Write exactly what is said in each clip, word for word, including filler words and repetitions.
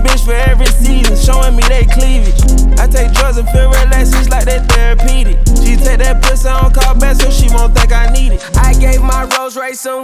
Different bitch for every season, showing me they cleavage. I take drugs and feel relaxed, it's like that therapeutic. She take that pussy on call back so she won't think I need it. I gave my Rolls Royce some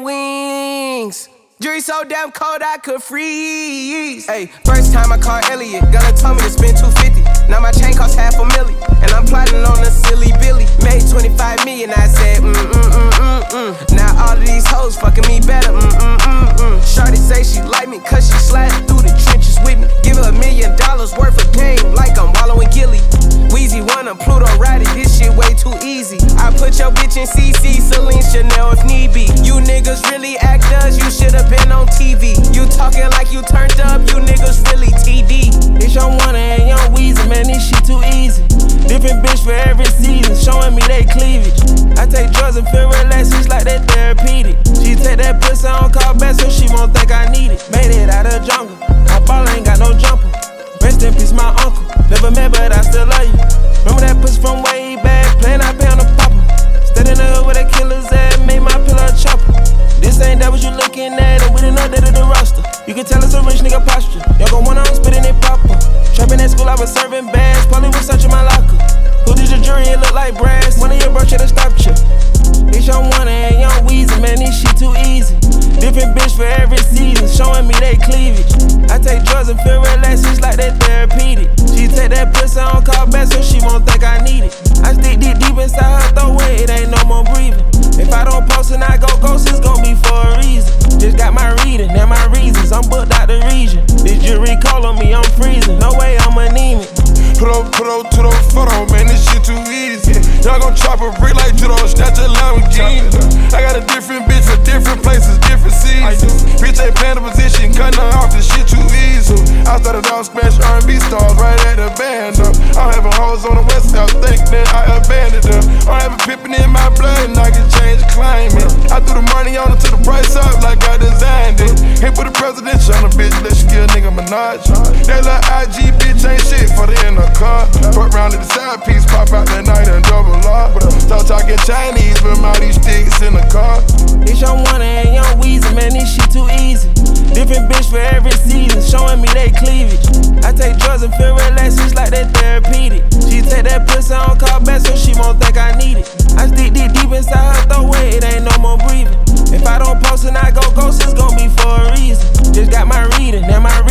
wings. Jury so damn cold I could freeze. Hey, first time I called Elliot, Gunna told me to spend two fifty. Now my chain costs half a million, and I'm plotting on a silly Billy. Made twenty-five million, I said mm mm mm mm mm. Now all of these hoes fucking me better, mm mm mm mm. Shorty say she like me cause she sliding through the trenches with me. Give her a million dollars worth of game like I'm wallowing Gilly. Weezy wanna Pluto ride it, this shit way too easy. I put your bitch in C C, Celine Chanel if need be. You niggas really actors, you should've been on T V. You talking like you turned up, you niggas really T D. It's your Wanna and young Weezy, man, this shit too easy. Different bitch for every season, showing me they cleavage. I take drugs and feel relaxed, it's like that therapeutic. She take that pussy on call back so she won't think I need it. Made it out of jungle, my ball ain't got no jumper. Rest in peace, my uncle. Never met, but I still love you. Remember that pussy from way back, playing I pay on the popper. Stayed in the hood with a killer's ass, made my pillow a chopper. This ain't that what you looking at, and we didn't update the roster. You can tell it's a rich nigga posture. Y'all gon' wanna I'm spitting it proper. Trapping at school, I was serving bags. Probably was searching my locker. Who did your jury? It look like brass. One of your bro should've stopped you. It's your Wanna and young Weezy, man, this shit too easy. Different bitch for every season, showing me they cleavage. I take drugs and feel relaxed, it's like that therapeutic. She take that pussy on call back so she won't think I need it. I stick deep deep inside her throat where it ain't no more breathing. If I don't post and I go ghost, it's gon' be for a reason. Just got my reading and my reasons, I'm booked out the region. This jury call on me, I'm freezing, no way I'm anemic. Put up, put up to those photos, man, this shit too easy. Y'all gon' chop a brick like judo, snatch a Lamborghini. I got a different bitch for different places, different seasons. Bitch ain't playing the position, cutting her off, this shit too easy. I started off smash R and B stars right at the band up. I'm having hoes on the west south, think that I abandoned them. I'm having pippin' in my blood and I can change climate. I threw the money on it to the price up like I designed it. Ain't put a presidential on a bitch, let you give a nigga Minaj. That little I G bitch ain't shit for the in the car. Fuck round to the side piece, pop out that night and double R. Start talking Chinese with all these sticks in the car. It's your Wanna and young Weezy, man, this shit too easy. Different bitch for every season, showing me they cleavage. I take drugs and feel relaxed, it's like that therapeutic. She take that pussy on call back so she won't think I need it. I stick deep deep inside her throat where it ain't no more breathing. If I don't post and I go ghost, it's gon' be for a reason. Just got my reading and my